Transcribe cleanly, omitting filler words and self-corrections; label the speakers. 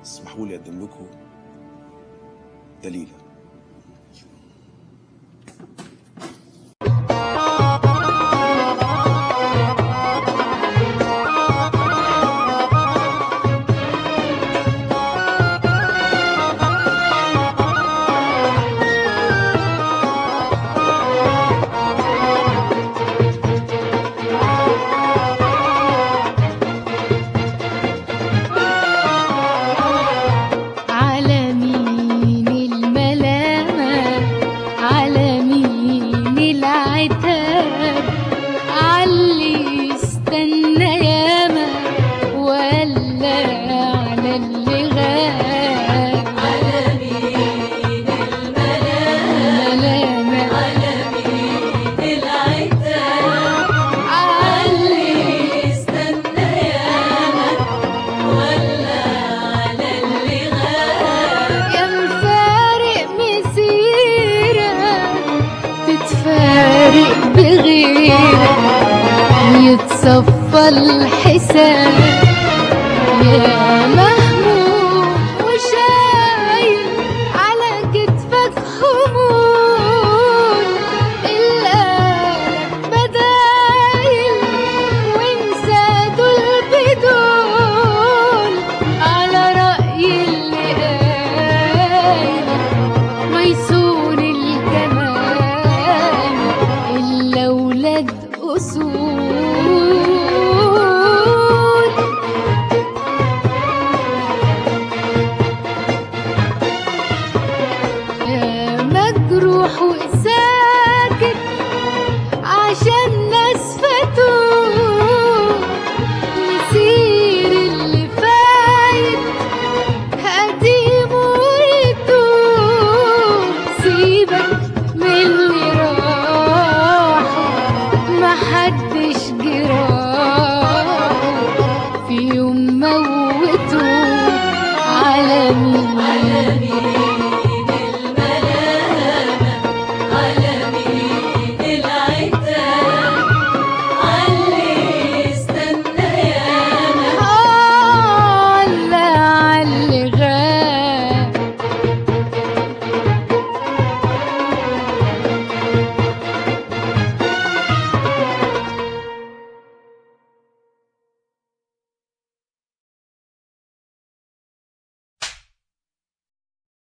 Speaker 1: اسمحوا لي اقدم لكم دليلة.
Speaker 2: عاللي استنى ياما ولا على اللي غاب؟ على مين الملامة؟ على مين العتاب؟ عاللي استنى ياما ولا على اللي غاب؟ يا مفارق مسيرك تتفارق بغيرك يتصفى الحساب. يا ما